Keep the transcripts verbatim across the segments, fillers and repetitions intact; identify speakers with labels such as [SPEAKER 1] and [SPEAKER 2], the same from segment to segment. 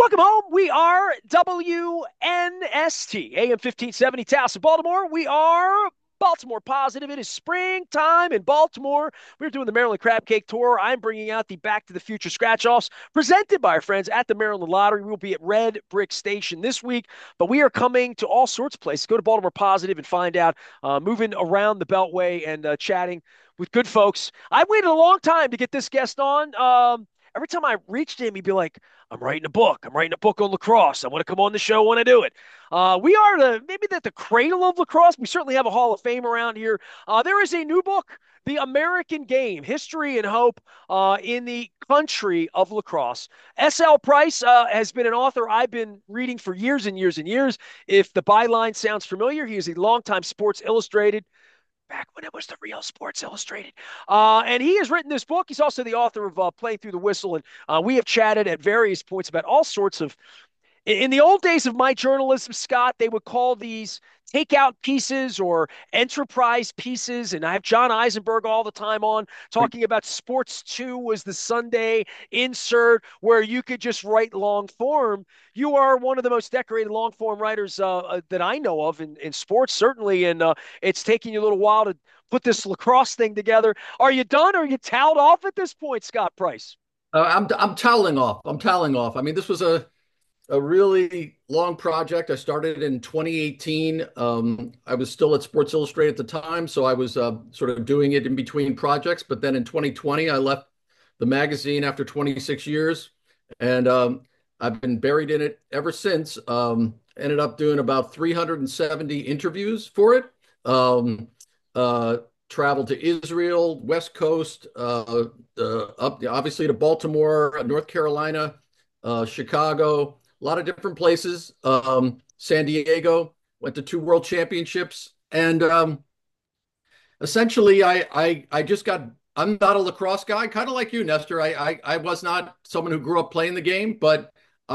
[SPEAKER 1] Welcome home. We are W N S T, A M fifteen seventy, Towson, Baltimore. We are Baltimore positive. It is springtime in Baltimore. We're doing the Maryland Crab Cake Tour. I'm bringing out the Back to the Future scratch-offs presented by our friends at the Maryland Lottery. We will be at Red Brick Station this week, but we are coming to all sorts of places. Go to Baltimore Positive and find out, uh, moving around the Beltway and uh, chatting with good folks. I waited a long time to get this guest on. Um, every time I reached him, he'd be like, I'm writing a book. I'm writing a book on lacrosse. I want to come on the show when I do it. Uh, we are the maybe the, the cradle of lacrosse. We certainly have a Hall of Fame around here. Uh, there is a new book, The American Game: History and Hope uh, in the Country of Lacrosse. S L. Price uh, has been an author I've been reading for years and years and years. If the byline sounds familiar, he is a longtime Sports Illustrated, back when it was the real Sports Illustrated. Uh, and he has written this book. He's also the author of uh, Playing Through the Whistle. And uh, we have chatted at various points about all sorts of. In the old days of my journalism, Scott, they would call these takeout pieces or enterprise pieces. And I have John Eisenberg all the time on talking about Sports two was the Sunday insert where you could just write long form. You are one of the most decorated long form writers uh, uh, that I know of in, in sports, certainly. And uh, it's taking you a little while to put this lacrosse thing together. Are you done? Are you toweled off at this point, Scott Price?
[SPEAKER 2] Uh, I'm I'm toweling off. I'm toweling off. I mean, this was a a really long project. I started in twenty eighteen. Um, I was still at Sports Illustrated at the time, so I was uh, sort of doing it in between projects. But then in twenty twenty, I left the magazine after twenty-six years, and um, I've been buried in it ever since. Um, ended up doing about three hundred seventy interviews for it. Um, uh, Traveled to Israel, West Coast, uh, uh, up obviously to Baltimore, North Carolina, uh, Chicago, a lot of different places. Um, San Diego, went to two world championships, and um, essentially, I, I I just got. I'm not a lacrosse guy, kind of like you, Nestor. I, I I was not someone who grew up playing the game, but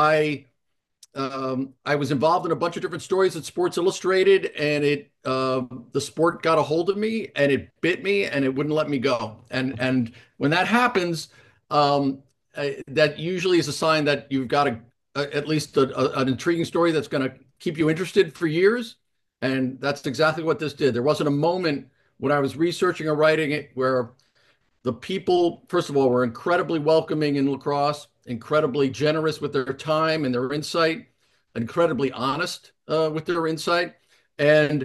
[SPEAKER 2] I um, I was involved in a bunch of different stories at Sports Illustrated, and it uh, the sport got a hold of me, and it bit me, and it wouldn't let me go. And and when that happens, um, uh, that usually is a sign that you've got a, a at least a, a, an intriguing story that's going to keep you interested for years. And that's exactly what this did. There wasn't a moment when I was researching or writing it where the people, first of all, were incredibly welcoming in lacrosse, incredibly generous with their time and their insight, incredibly honest uh, with their insight. And,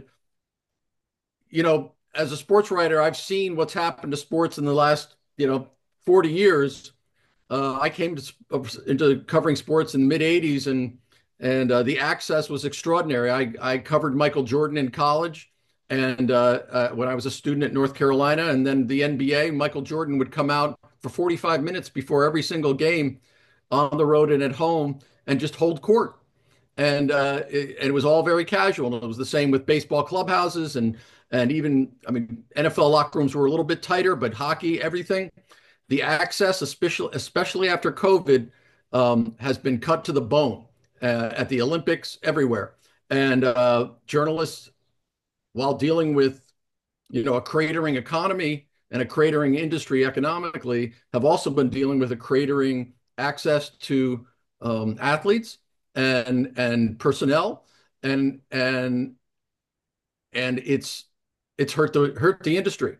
[SPEAKER 2] you know, as a sports writer, I've seen what's happened to sports in the last, you know, forty years. Uh, I came to, into covering sports in the mid eighties, and and uh, the access was extraordinary. I, I covered Michael Jordan in college, and uh, uh, when I was a student at North Carolina, and then the N B A, Michael Jordan would come out for forty-five minutes before every single game on the road and at home and just hold court. And uh, it, and it was all very casual. And it was the same with baseball clubhouses, and and even, I mean, N F L locker rooms were a little bit tighter, but hockey, everything. The access, especially especially after COVID, um, has been cut to the bone uh, at the Olympics, everywhere. And uh, journalists, while dealing with, you know, a cratering economy and a cratering industry economically, have also been dealing with a cratering access to um, athletes and and personnel, and and and it's it's hurt the hurt the industry.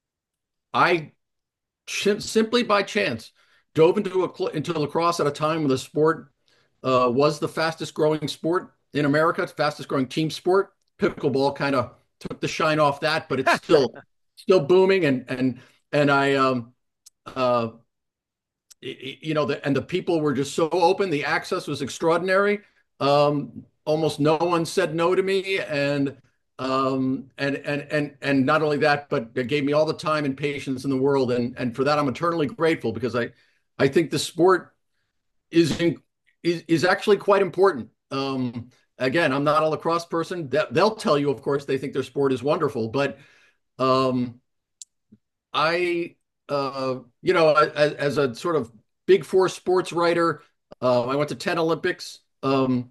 [SPEAKER 2] I simply by chance dove into a into lacrosse at a time when the sport uh, was the fastest growing sport in America, fastest growing team sport. Pickleball kind of took the shine off that, but it's still still booming. And and and I um uh you know the and the people were just so open. The access was extraordinary. Um, almost no one said no to me, and um and and and and not only that, but it gave me all the time and patience in the world, and and for that I'm eternally grateful, because I I think the sport is in, is is actually quite important. Um, again, I'm not a lacrosse person. They'll tell you, of course, they think their sport is wonderful, but um, I, uh, you know, as, as a sort of big four sports writer, uh, I went to ten Olympics. Um,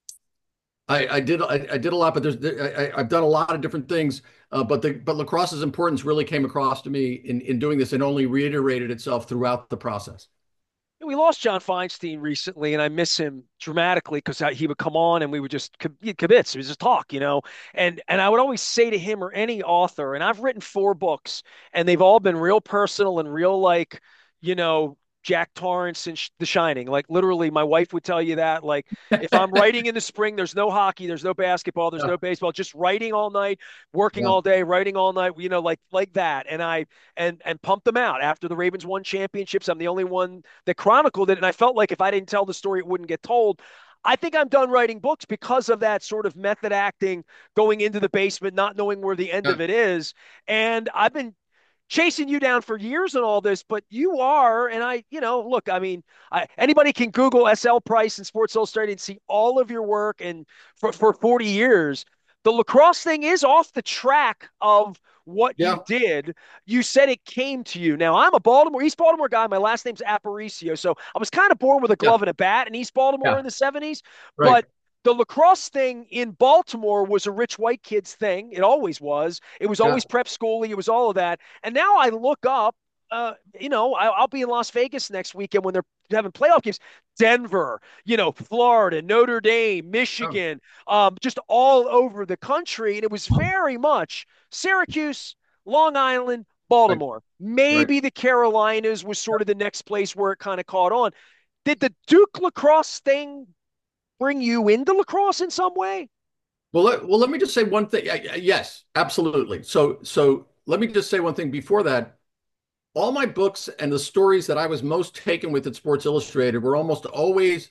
[SPEAKER 2] I, I did I, I did a lot, but there's I, I've done a lot of different things. Uh, but the but lacrosse's importance really came across to me in in doing this, and only reiterated itself throughout the process.
[SPEAKER 1] We lost John Feinstein recently, and I miss him dramatically because he would come on and we would just kibitz. It was just talk, you know. And and I would always say to him or any author, and I've written four books, and they've all been real personal and real like, you know, Jack Torrance and Sh- The Shining. Like literally, my wife would tell you that. Like if I'm writing in the spring, there's no hockey, there's no basketball, there's
[SPEAKER 2] Yeah,
[SPEAKER 1] no baseball, just writing all night, working
[SPEAKER 2] yeah,
[SPEAKER 1] all day, writing all night. You know, like like that. And I and and pump them out after the Ravens won championships. I'm the only one that chronicled it, and I felt like if I didn't tell the story, it wouldn't get told. I think I'm done writing books because of that sort of method acting, going into the basement, not knowing where the end
[SPEAKER 2] yeah,
[SPEAKER 1] of it is. And I've been chasing you down for years and all this, but you are, and I, you know, look, I mean, I, anybody can Google S L Price and Sports Illustrated and see all of your work, and for, for forty years. The lacrosse thing is off the track of what you
[SPEAKER 2] yeah,
[SPEAKER 1] did. You said it came to you. Now, I'm a Baltimore, East Baltimore guy. My last name's Aparicio. So I was kind of born with a
[SPEAKER 2] yeah,
[SPEAKER 1] glove and a bat in East Baltimore
[SPEAKER 2] yeah.
[SPEAKER 1] in the seventies.
[SPEAKER 2] Right.
[SPEAKER 1] But the lacrosse thing in Baltimore was a rich white kid's thing. It always was. It was
[SPEAKER 2] Yeah,
[SPEAKER 1] always prep schooly. It was all of that. And now I look up, uh, you know, I, I'll be in Las Vegas next weekend when they're having playoff games. Denver, you know, Florida, Notre Dame,
[SPEAKER 2] yeah.
[SPEAKER 1] Michigan, um, just all over the country. And it was very much Syracuse, Long Island,
[SPEAKER 2] Right,
[SPEAKER 1] Baltimore.
[SPEAKER 2] right.
[SPEAKER 1] Maybe the Carolinas was sort of the next place where it kind of caught on. Did the Duke lacrosse thing bring you into lacrosse in some way?
[SPEAKER 2] Well, let, well, let me just say one thing. Yes, absolutely. So, so let me just say one thing before that. All my books and the stories that I was most taken with at Sports Illustrated were almost always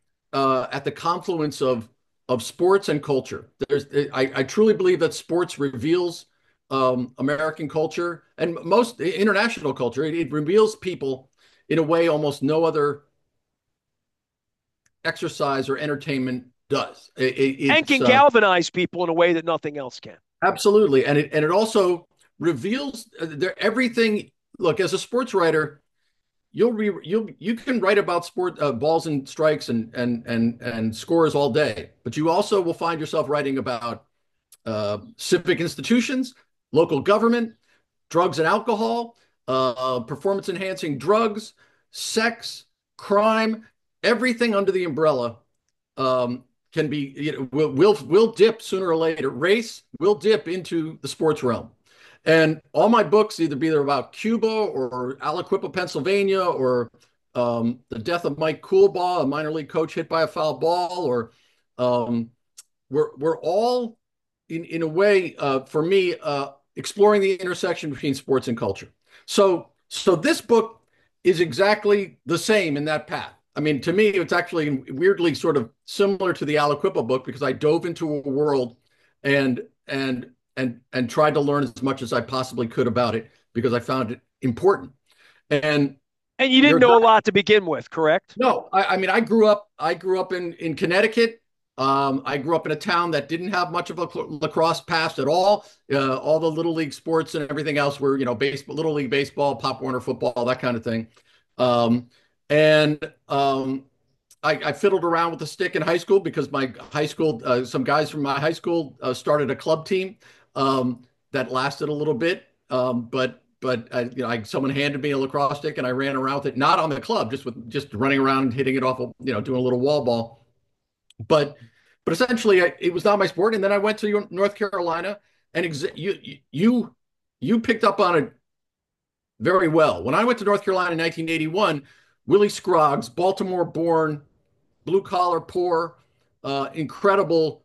[SPEAKER 2] uh, at the confluence of of sports and culture. There's, I, I truly believe that sports reveals um, American culture and most international culture. It, it reveals people in a way almost no other exercise or entertainment does. It, it,
[SPEAKER 1] And
[SPEAKER 2] it's
[SPEAKER 1] can
[SPEAKER 2] uh,
[SPEAKER 1] galvanize people in a way that nothing else can.
[SPEAKER 2] Absolutely, and it and it also reveals uh, there everything. Look, as a sports writer, you'll re, you'll you can write about sport uh, balls and strikes and and and and scores all day, but you also will find yourself writing about uh, civic institutions, local government, drugs and alcohol, uh, performance enhancing drugs, sex, crime, everything under the umbrella um, can be, you know, will will will dip sooner or later. Race will dip into the sports realm. And all my books either be either about Cuba or Aliquippa, Pennsylvania, or um, the death of Mike Coolbaugh, a minor league coach hit by a foul ball, or um, we're we're all in in a way uh, for me uh, exploring the intersection between sports and culture. So so this book is exactly the same in that path. I mean, to me, it's actually weirdly sort of similar to the Aliquippa book because I dove into a world and and and and tried to learn as much as I possibly could about it because I found it important. And
[SPEAKER 1] And you didn't
[SPEAKER 2] your
[SPEAKER 1] know a lot to begin with, correct?
[SPEAKER 2] no, I, I mean, I grew up. I grew up in in Connecticut. Um, I grew up in a town that didn't have much of a lacrosse past at all. Uh, all the little league sports and everything else were, you know, baseball, little league baseball, Pop Warner football, that kind of thing. Um, and um, I, I fiddled around with a stick in high school because my high school, uh, some guys from my high school uh, started a club team um, that lasted a little bit. Um, but but uh, you know, I, someone handed me a lacrosse stick and I ran around with it, not on the club, just with just running around and hitting it off, of, you know, doing a little wall ball. But but essentially, I, it was not my sport. And then I went to North Carolina, and exa- you you you picked up on it very well. When I went to North Carolina in nineteen eighty-one, Willie Scroggs, Baltimore-born, blue collar, poor, uh, incredible,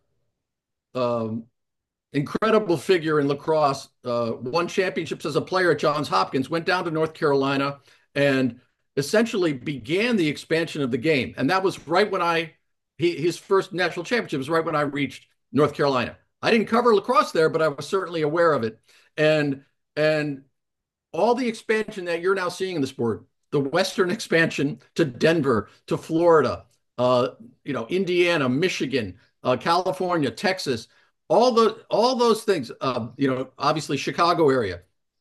[SPEAKER 2] um, incredible figure in lacrosse. Uh, won championships as a player at Johns Hopkins. Went down to North Carolina and essentially began the expansion of the game. And that was right when I he, his first national championship was right when I reached North Carolina. I didn't cover lacrosse there, but I was certainly aware of it. And and all the expansion that you're now seeing in the sport, the Western expansion to Denver, to Florida, uh, you know, Indiana, Michigan, uh, California, Texas, all the all those things, uh, you know, obviously Chicago area,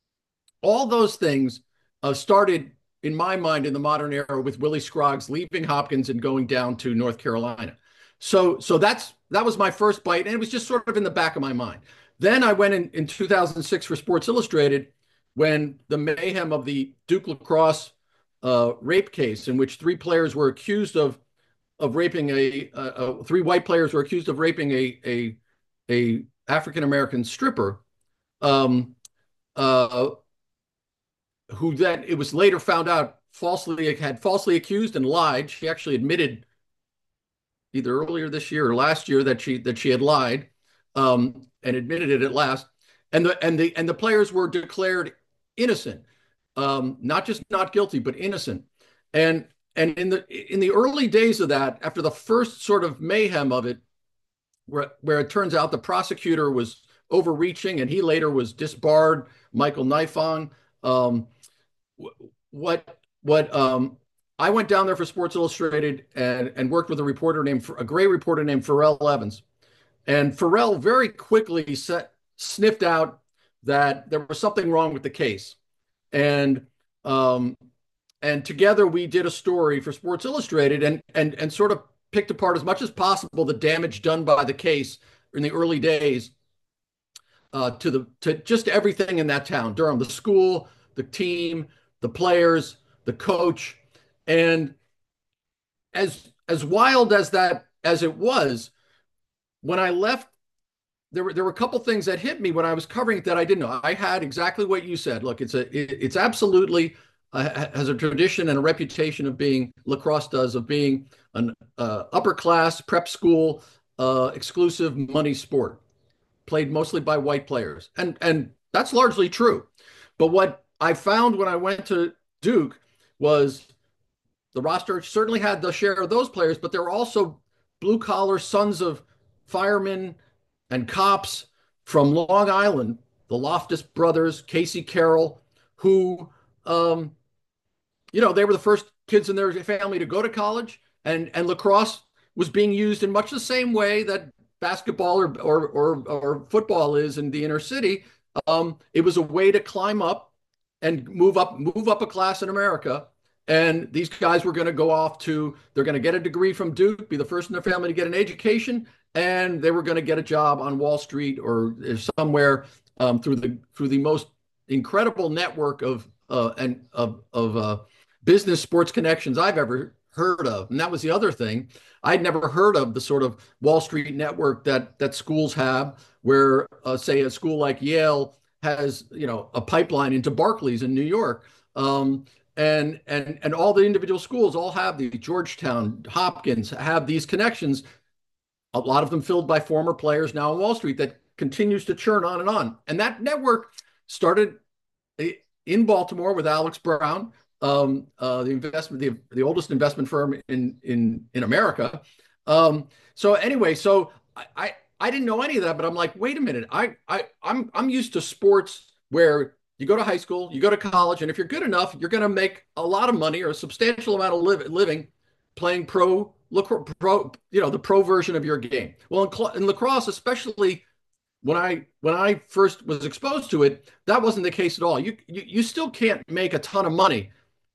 [SPEAKER 2] all those things uh, started in my mind in the modern era with Willie Scroggs leaving Hopkins and going down to North Carolina. So so that's that was my first bite, and it was just sort of in the back of my mind. Then I went in in two thousand six for Sports Illustrated when the mayhem of the Duke lacrosse uh, rape case in which three players were accused of of raping a, uh, uh, three white players were accused of raping a a a African American stripper, um, uh, who then it was later found out falsely had falsely accused and lied. She actually admitted either earlier this year or last year that she that she had lied, um, and admitted it at last. And the and the and the players were declared innocent, um, not just not guilty, but innocent. And and in the in the early days of that, after the first sort of mayhem of it, where where it turns out the prosecutor was overreaching and he later was disbarred, Michael Nifong. Um, what what um, I went down there for Sports Illustrated and and worked with a reporter named a great reporter named Pharrell Evans. And Pharrell very quickly set, sniffed out that there was something wrong with the case. And um, and together we did a story for Sports Illustrated and and and sort of picked apart as much as possible the damage done by the case in the early days uh, to the to just everything in that town, Durham, the school, the team, the players, the coach, and as as wild as that as it was, when I left, there were there were a couple things that hit me when I was covering it that I didn't know. I had exactly what you said. Look, it's a it, it's absolutely uh, has a tradition and a reputation of being lacrosse does of being an uh, upper class prep school uh, exclusive money sport played mostly by white players, and and that's largely true. But what I found when I went to Duke was the roster certainly had the share of those players, but there were also blue collar sons of firemen and cops from Long Island, the Loftus brothers, Casey Carroll, who, um, you know, they were the first kids in their family to go to college, and and lacrosse was being used in much the same way that basketball or or or, or football is in the inner city. Um, it was a way to climb up and move up move up a class in America. And these guys were going to go off to, they're going to get a degree from Duke, be the first in their family to get an education, and they were going to get a job on Wall Street or somewhere um, through the through the most incredible network of uh, and of of uh, business sports connections I've ever heard of. And that was the other thing. I'd never heard of the sort of Wall Street network that that schools have, where uh, say a school like Yale has, you know, a pipeline into Barclays in New York. Um, and and and all the individual schools all have the Georgetown, Hopkins have these connections, a lot of them filled by former players now on Wall Street, that continues to churn on and on. And that network started in Baltimore with Alex Brown, um, uh, the investment, the, the oldest investment firm in in in America. Um, so anyway, so I, I I didn't know any of that, but I'm like, wait a minute, I I I'm I'm used to sports where you go to high school, you go to college, and if you're good enough, you're going to make a lot of money or a substantial amount of live, living playing pro, pro, you know, the pro version of your game. Well, in, in lacrosse, especially when I when I first was exposed to it, that wasn't the case at all. You you, you still can't make a ton of money,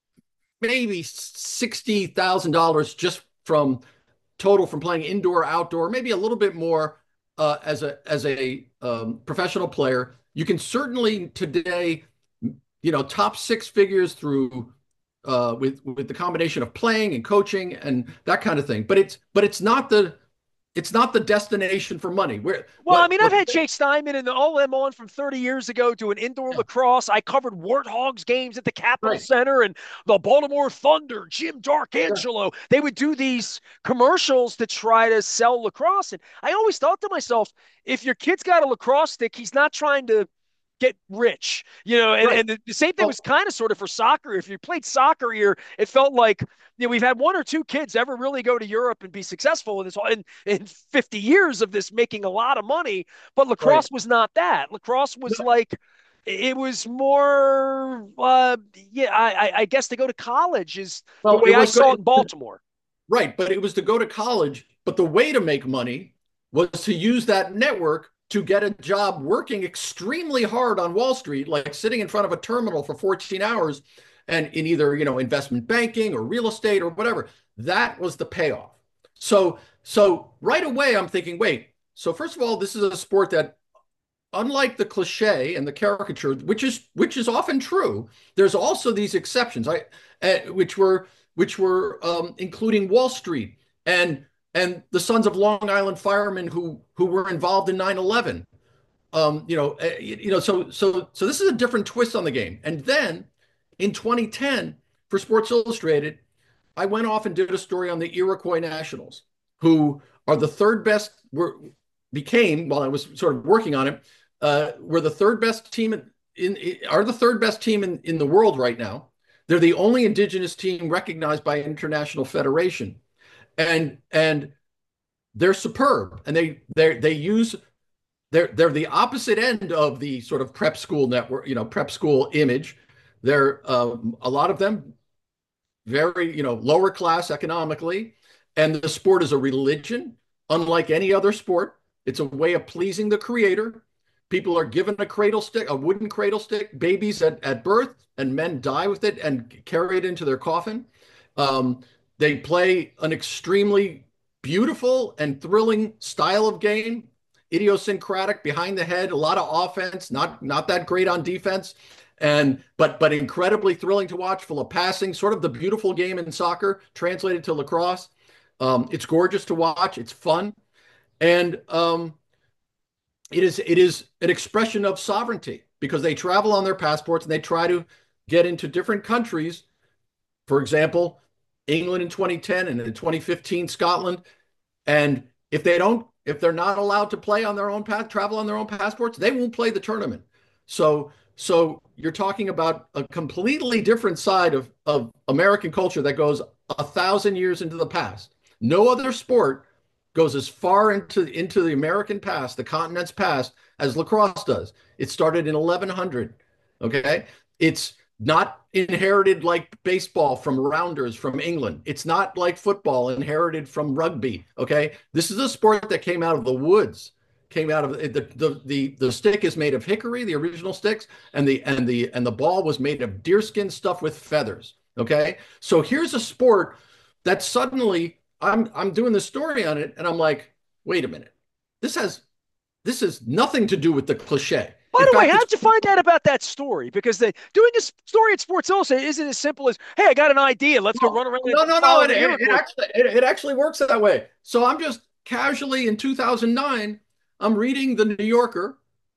[SPEAKER 2] maybe sixty thousand dollars just from total from playing indoor, outdoor, maybe a little bit more uh, as a as a um, professional player. You can certainly today, you know, top six figures through uh, with with the combination of playing and coaching and that kind of thing. But it's but it's not the it's not the destination for money. Where
[SPEAKER 1] well,
[SPEAKER 2] what,
[SPEAKER 1] I mean, I've
[SPEAKER 2] what,
[SPEAKER 1] had Jake Steinman and all them on from thirty years ago doing indoor yeah. lacrosse. I covered Warthogs games at the Capitol right. Center and the Baltimore Thunder, Jim Darkangelo. Yeah. They would do these commercials to try to sell lacrosse. And I always thought to myself, if your kid's got a lacrosse stick, he's not trying to get rich, you know, and, right. and the same thing was kind of sort of for soccer. If you played soccer here, it felt like, you know, we've had one or two kids ever really go to Europe and be successful in this in, in fifty years of this, making a lot of money, but lacrosse right. was not that. Lacrosse was no. like, it was more, uh, yeah, I, I guess to go to college is well, the way I saw it in Baltimore.
[SPEAKER 2] Right. But it was to go to college, but the way to make money was to use that network to get a job working extremely hard on Wall Street, like sitting in front of a terminal for fourteen hours and in either, you know, investment banking or real estate or whatever. That was the payoff. So, so right away I'm thinking, wait, so first of all, this is a sport that unlike the cliche and the caricature, which is which is often true, there's also these exceptions. I uh, which were which were um, including Wall Street and and the sons of Long Island firemen who who were involved in nine eleven. Um, you know, uh, you, you know, so so so this is a different twist on the game. And then in twenty ten for Sports Illustrated, I went off and did a story on the Iroquois Nationals, who are the third best, were became while I was sort of working on it, uh, we're the third best team in, in are the third best team in, in the world right now. They're the only indigenous team recognized by International Federation, and and they're superb. And they they they use they're they're the opposite end of the sort of prep school network, you know, prep school image. They're um, a lot of them very, you know, lower class economically, and the sport is a religion, unlike any other sport. It's a way of pleasing the creator. People are given a cradle stick, a wooden cradle stick, babies at, at birth, and men die with it and carry it into their coffin. Um, they play an extremely beautiful and thrilling style of game, idiosyncratic, behind the head, a lot of offense, not not that great on defense, and but but incredibly thrilling to watch, full of passing, sort of the beautiful game in soccer translated to lacrosse. Um, it's gorgeous to watch. It's fun, and um, it is it is an expression of sovereignty because they travel on their passports and they try to get into different countries. For example, England in twenty ten and in twenty fifteen, Scotland. And if they don't, if they're not allowed to play on their own path, travel on their own passports, they won't play the tournament. So, so you're talking about a completely different side of, of American culture that goes a thousand years into the past. No other sport goes as far into, into the American past, the continent's past, as lacrosse does. It started in eleven hundred. Okay. It's not inherited like baseball from rounders from England. It's not like football inherited from rugby. Okay. This is a sport that came out of the woods, came out of the, the, the, the stick is made of hickory, the original sticks, and the, and the, and the ball was made of deerskin stuff with feathers. Okay. So here's a sport that suddenly I'm, I'm doing the story on it and I'm like, wait a minute, this has, this has nothing to do with the cliche.
[SPEAKER 1] By
[SPEAKER 2] In
[SPEAKER 1] the way,
[SPEAKER 2] fact,
[SPEAKER 1] how'd you find out about that story? Because the doing this story at Sports Illustrated isn't as simple as, hey, I got an idea. Let's go
[SPEAKER 2] no,
[SPEAKER 1] run around
[SPEAKER 2] no,
[SPEAKER 1] and
[SPEAKER 2] no, no.
[SPEAKER 1] follow
[SPEAKER 2] It,
[SPEAKER 1] the
[SPEAKER 2] it, it
[SPEAKER 1] Iroquois.
[SPEAKER 2] actually it, it actually works that way. So I'm just casually in two thousand nine, I'm reading the New Yorker,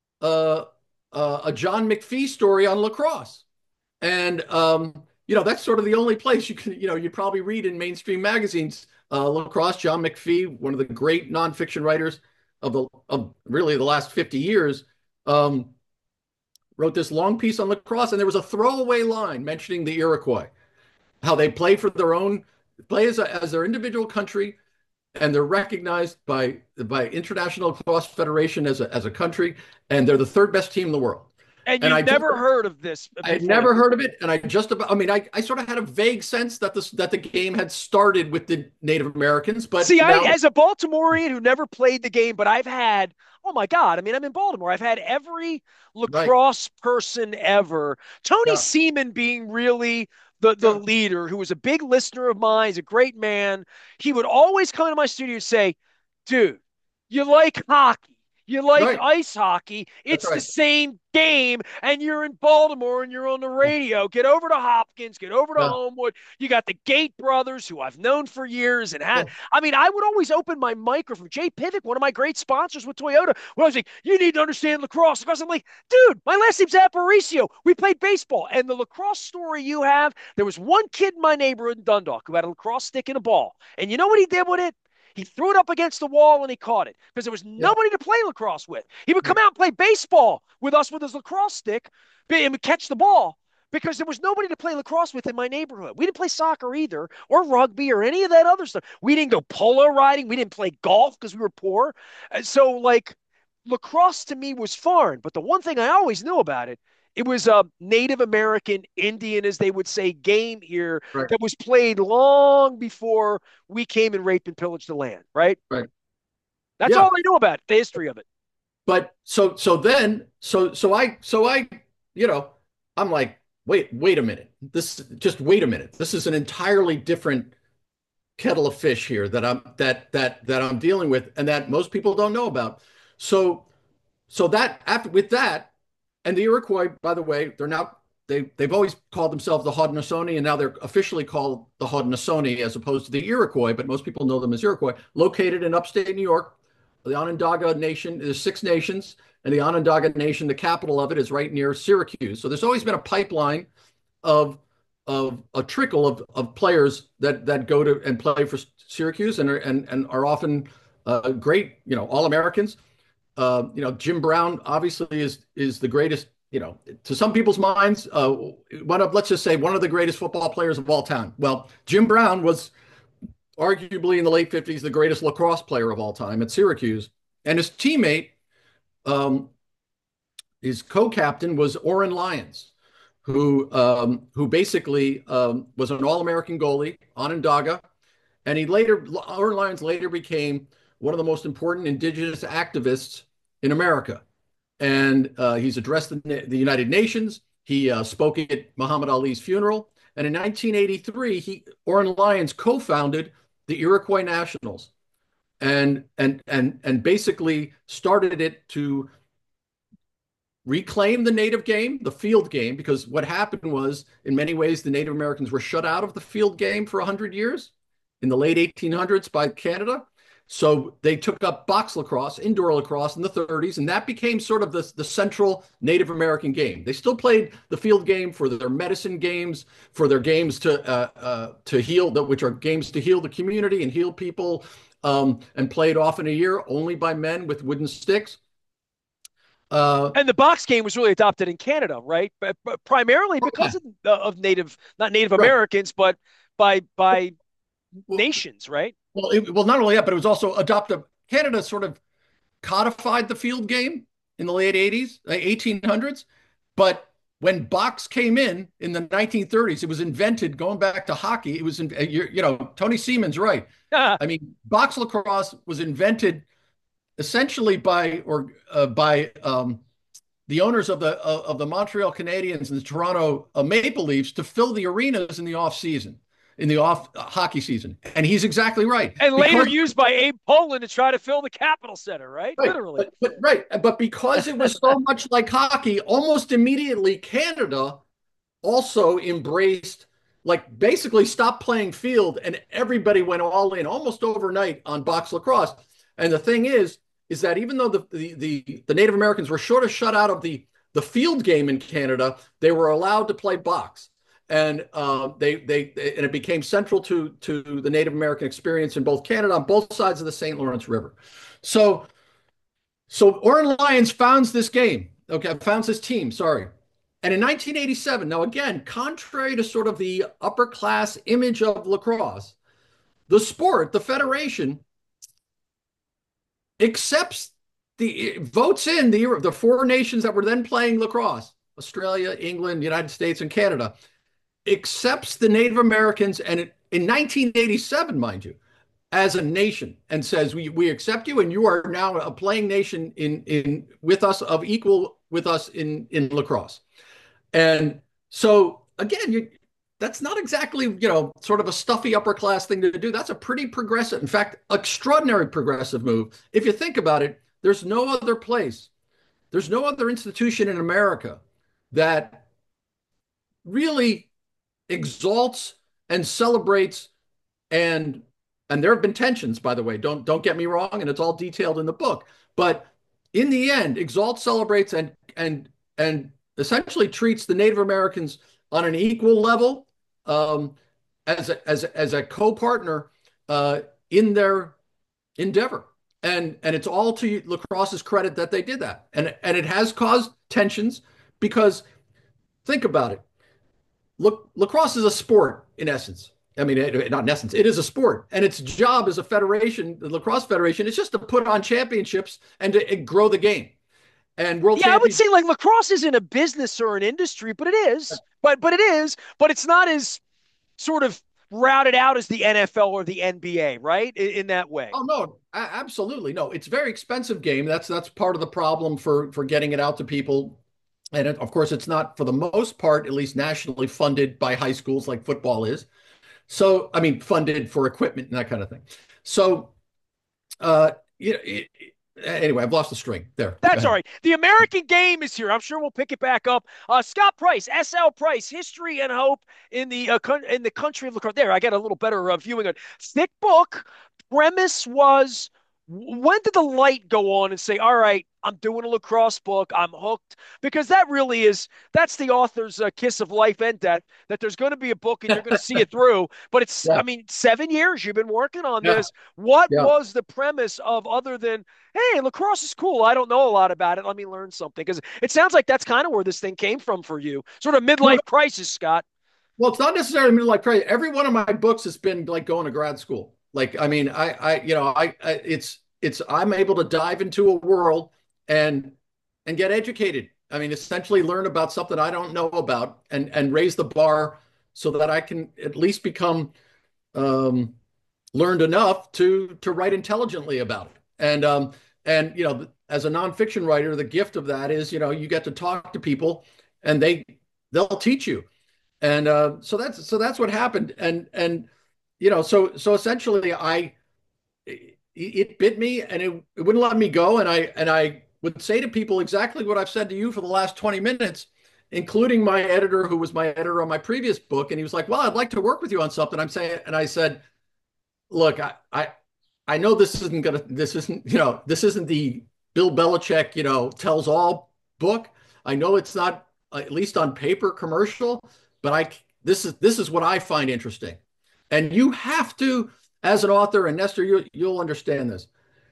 [SPEAKER 2] uh, uh, a John McPhee story on lacrosse, and um, you know that's sort of the only place you can, you know, you probably read in mainstream magazines uh, lacrosse. John McPhee, one of the great nonfiction writers of the of really the last fifty years. Um, wrote this long piece on lacrosse, and there was a throwaway line mentioning the Iroquois, how they play for their own, play as, a, as their individual country, and they're recognized by by International Lacrosse Federation as a, as a country, and they're the third best team in the world.
[SPEAKER 1] And
[SPEAKER 2] And
[SPEAKER 1] you
[SPEAKER 2] I just,
[SPEAKER 1] never heard of this
[SPEAKER 2] I had
[SPEAKER 1] before.
[SPEAKER 2] never heard of it, and I just about, I mean, I, I sort of had a vague sense that this that the game had started with the Native Americans, but
[SPEAKER 1] See, I,
[SPEAKER 2] now,
[SPEAKER 1] as a Baltimorean who never played the game, but I've had, oh my God, I mean, I'm in Baltimore. I've had every
[SPEAKER 2] right,
[SPEAKER 1] lacrosse person ever. Tony
[SPEAKER 2] yeah,
[SPEAKER 1] Seaman being really the, the
[SPEAKER 2] yeah,
[SPEAKER 1] leader, who was a big listener of mine. He's a great man. He would always come into my studio and say, dude, you like hockey. You like
[SPEAKER 2] right,
[SPEAKER 1] ice hockey.
[SPEAKER 2] that's
[SPEAKER 1] It's the
[SPEAKER 2] right,
[SPEAKER 1] same game, and you're in Baltimore and you're on the radio. Get over to Hopkins, get over to
[SPEAKER 2] yeah,
[SPEAKER 1] Homewood. You got the Gate brothers, who I've known for years and
[SPEAKER 2] yeah,
[SPEAKER 1] had. I mean, I would always open my microphone. Jay Pivik, one of my great sponsors with Toyota, when I was like, you need to understand lacrosse. Because I'm like, dude, my last name's Aparicio. We played baseball. And the lacrosse story you have, there was one kid in my neighborhood in Dundalk who had a lacrosse stick and a ball. And you know what he did with it? He threw it up against the wall and he caught it because there was
[SPEAKER 2] yeah,
[SPEAKER 1] nobody to play lacrosse with. He would come out and play baseball with us with his lacrosse stick and would catch the ball because there was nobody to play lacrosse with in my neighborhood. We didn't play soccer either, or rugby, or any of that other stuff. We didn't go polo riding. We didn't play golf because we were poor. So, like, lacrosse to me was foreign. But the one thing I always knew about it, it was a Native American, Indian, as they would say, game here
[SPEAKER 2] right,
[SPEAKER 1] that was played long before we came and raped and pillaged the land, right?
[SPEAKER 2] right,
[SPEAKER 1] That's all
[SPEAKER 2] yeah.
[SPEAKER 1] I know about it, the history of it.
[SPEAKER 2] But so so then so so I so I you know I'm like, wait wait a minute, this just wait a minute, this is an entirely different kettle of fish here that I'm that that that I'm dealing with and that most people don't know about. So so that after with that, and the Iroquois, by the way, they're now they they've always called themselves the Haudenosaunee, and now they're officially called the Haudenosaunee as opposed to the Iroquois, but most people know them as Iroquois, located in upstate New York. The Onondaga Nation, there's six nations, and the Onondaga Nation, the capital of it, is right near Syracuse. So there's always been a pipeline of of a trickle of, of players that that go to and play for Syracuse and are, and and are often uh, great, you know, all Americans. Uh, you know, Jim Brown obviously is is the greatest, you know, to some people's minds, uh, one of, let's just say, one of the greatest football players of all time. Well, Jim Brown was arguably in the late fifties the greatest lacrosse player of all time at Syracuse, and his teammate, um, his co-captain, was Oren Lyons, who um, who basically um, was an All-American goalie, Onondaga, and he later Oren Lyons later became one of the most important indigenous activists in America. And uh, he's addressed the, the United Nations. He uh, spoke at Muhammad Ali's funeral. And in nineteen eighty-three, he Oren Lyons co-founded the Iroquois Nationals, and and and and basically started it to reclaim the native game, the field game, because what happened was, in many ways, the Native Americans were shut out of the field game for one hundred years in the late eighteen hundreds by Canada. So they took up box lacrosse, indoor lacrosse in the thirties, and that became sort of the, the central Native American game. They still played the field game for their medicine games, for their games to uh, uh, to heal, which are games to heal the community and heal people, um, and played often a year only by men with wooden sticks.
[SPEAKER 1] Uh, and the box game was really adopted in Canada, right? But, but primarily because yeah. of, of Native, not Native right. Americans, but by by well, nations, right?
[SPEAKER 2] Well, it, well, not only that, but it was also adopted. Canada sort of codified the field game in the late eighties, eighteen hundreds. But when box came in in the nineteen thirties, it was invented going back to hockey. It was, in, you, you know, Tony Seaman's right. I mean, box lacrosse was invented essentially by or uh, by um, the owners of the uh, of the Montreal Canadiens and the Toronto uh, Maple Leafs to fill the arenas in the off season. In the off uh, hockey season. And he's exactly right.
[SPEAKER 1] And because, later used by Abe Pollin to try to fill the Capitol Center, right?
[SPEAKER 2] right
[SPEAKER 1] Literally.
[SPEAKER 2] But, but, right. But because it was so much like hockey, almost immediately Canada also embraced, like basically stopped playing field, and everybody went all in almost overnight on box lacrosse. And the thing is, is that even though the the the, the Native Americans were sort of shut out of the, the field game in Canada, they were allowed to play box. And uh, they, they they and it became central to to the Native American experience in both Canada on both sides of the Saint Lawrence River. So so Oren Lyons founds this game. Okay, founds this team. Sorry, and in nineteen eighty-seven. Now again, contrary to sort of the upper class image of lacrosse, the sport, the federation, accepts the votes in the the four nations that were then playing lacrosse: Australia, England, United States, and Canada. Accepts the Native Americans, and in nineteen eighty-seven, mind you, as a nation, and says we we accept you, and you are now a playing nation in in with us of equal with us in in lacrosse. And so again, you, that's not exactly, you know, sort of a stuffy upper class thing to do. That's a pretty progressive, in fact, extraordinary progressive move. If you think about it, there's no other place, there's no other institution in America that really exalts and celebrates, and and there have been tensions, by the way, don't don't get me wrong, and it's all detailed in the book, but in the end exalts, celebrates, and and and essentially treats the Native Americans on an equal level, um, as a, as a, as a co-partner uh, in their endeavor, and and it's all to lacrosse's credit that they did that, and and it has caused tensions because think about it. Look, lacrosse is a sport in essence. I mean, it, not in essence, it is a sport. And its job as a federation, the Lacrosse Federation, is just to put on championships and to grow the game. And world
[SPEAKER 1] Yeah, I would say like lacrosse isn't a business or an industry, but it is. But but it is, but it's not as sort of routed out as the N F L or the N B A, right? In, in that way.
[SPEAKER 2] Oh, no, absolutely. No, it's a very expensive game. That's that's part of the problem for, for getting it out to people. And it, of course, it's not, for the most part, at least nationally, funded by high schools like football is. So, I mean, funded for equipment and that kind of thing. So, uh, it, it, Anyway, I've lost the string. There. Go
[SPEAKER 1] That's all
[SPEAKER 2] ahead.
[SPEAKER 1] right. The American game is here. I'm sure we'll pick it back up. Uh, Scott Price, S L Price, History and Hope in the uh, in the country of lacrosse. There, I got a little better uh, viewing on thick book. Premise was, when did the light go on and say, all right, I'm doing a lacrosse book. I'm hooked. Because that really is, that's the author's uh, kiss of life and death, that there's going to be a book and you're going to see it through. But it's,
[SPEAKER 2] Yeah.
[SPEAKER 1] I mean, seven years you've been working on
[SPEAKER 2] Yeah.
[SPEAKER 1] this. What
[SPEAKER 2] Yeah.
[SPEAKER 1] was the premise of, other than, hey, lacrosse is cool. I don't know a lot about it. Let me learn something. Because it sounds like that's kind of where this thing came from for you. Sort of
[SPEAKER 2] No, no.
[SPEAKER 1] midlife crisis, Scott.
[SPEAKER 2] Well, it's not necessarily middle life crisis. Every one of my books has been like going to grad school. Like, I mean, I, I, you know, I, I, it's, it's, I'm able to dive into a world and, and get educated. I mean, essentially learn about something I don't know about and, and raise the bar so that I can at least become, um, learned enough to, to write intelligently about it. And, um, and, you know, as a nonfiction writer, the gift of that is, you know, you get to talk to people and they, they'll teach you. And uh, so that's so that's what happened. And and you know, so so essentially, I it, it bit me, and it, it wouldn't let me go. And I and I would say to people exactly what I've said to you for the last twenty minutes, including my editor, who was my editor on my previous book. And he was like, "Well, I'd like to work with you on something." I'm saying, and I said, "Look, I I I know this isn't gonna this isn't you know this isn't the Bill Belichick you know tells all book. I know it's not, at least on paper, commercial, but I this is this is what I find interesting. And you have to, as an author, and Nestor, you, you'll understand this.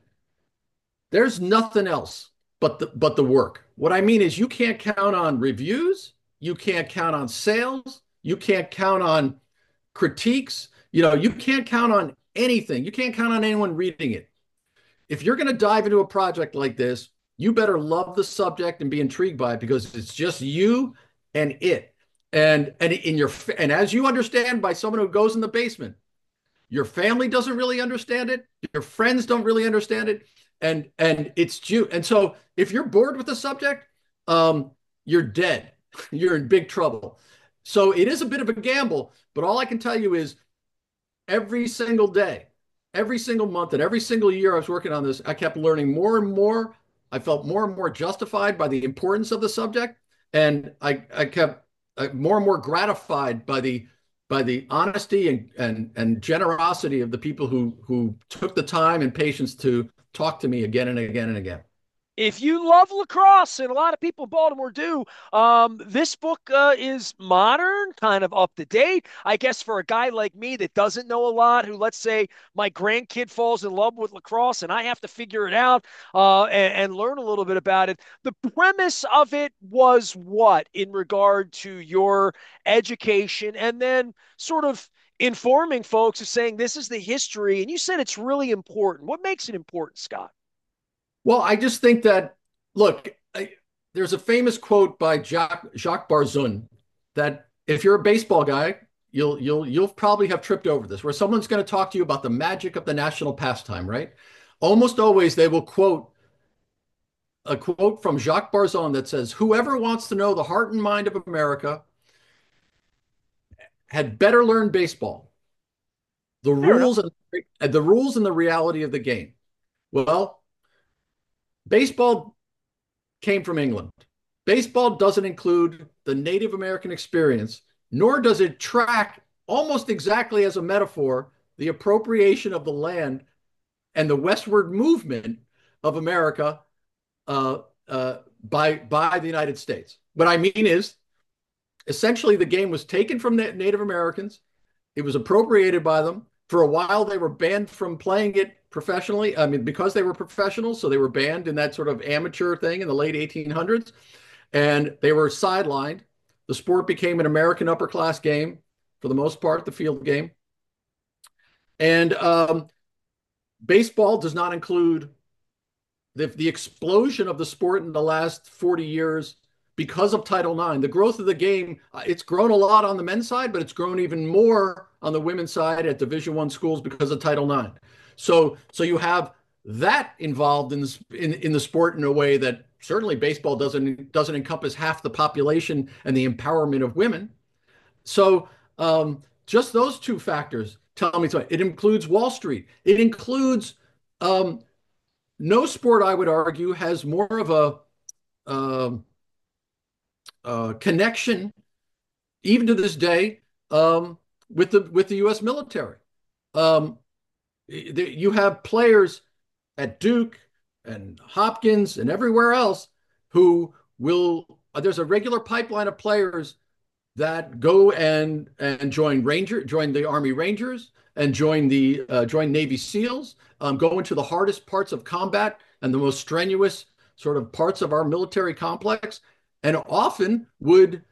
[SPEAKER 2] There's nothing else but the but the work. What I mean is you can't count on reviews, you can't count on sales, you can't count on critiques, you know, you can't count on anything. You can't count on anyone reading it. If you're going to dive into a project like this, you better love the subject and be intrigued by it because it's just you and it. And and in your and as you understand by someone who goes in the basement, your family doesn't really understand it, your friends don't really understand it, and and it's you. And so if you're bored with the subject, um, you're dead. You're in big trouble. So it is a bit of a gamble, but all I can tell you is every single day, every single month, and every single year I was working on this, I kept learning more and more. I felt more and more justified by the importance of the subject, and I, I kept uh, more and more gratified by the by the honesty and, and and generosity of the people who who took the time and patience to talk to me again and again and again.
[SPEAKER 1] If you love lacrosse, and a lot of people in Baltimore do, um, this book uh, is modern, kind of up to date. I guess for a guy like me that doesn't know a lot, who, let's say, my grandkid falls in love with lacrosse and I have to figure it out uh, and, and learn a little bit about it. The premise of it was what in regard to your education, and then sort of informing folks of saying this is the history. And you said it's really important. What makes it important, Scott?
[SPEAKER 2] Well, I just think that, look, I, there's a famous quote by Jacques, Jacques Barzun that if you're a baseball guy, you'll you'll you'll probably have tripped over this, where someone's going to talk to you about the magic of the national pastime, right? Almost always they will quote a quote from Jacques Barzun that says, "Whoever wants to know the heart and mind of America had better learn baseball, the
[SPEAKER 1] Fair enough.
[SPEAKER 2] rules and the rules and the reality of the game." Well, baseball came from England. Baseball doesn't include the Native American experience, nor does it track almost exactly as a metaphor the appropriation of the land and the westward movement of America uh, uh, by by the United States. What I mean is, essentially, the game was taken from Native Americans. It was appropriated by them. For a while, they were banned from playing it professionally. I mean, because they were professionals, so they were banned in that sort of amateur thing in the late eighteen hundreds, and they were sidelined. The sport became an American upper class game, for the most part, the field game. And um, baseball does not include the, the explosion of the sport in the last forty years because of Title nine. The growth of the game, it's grown a lot on the men's side, but it's grown even more on the women's side at Division One schools because of Title nine. So, so you have that involved in, this, in in the sport in a way that certainly baseball doesn't doesn't encompass half the population and the empowerment of women. So um, just those two factors tell me something. It includes Wall Street. It includes um, no sport, I would argue, has more of a um uh, connection, even to this day, um, with the with the U S military. Um, you have players at Duke and Hopkins and everywhere else who will. There's a regular pipeline of players that go and and join Ranger, join the Army Rangers, and join the uh, join Navy SEALs, um, go into the hardest parts of combat and the most strenuous sort of parts of our military complex, and often would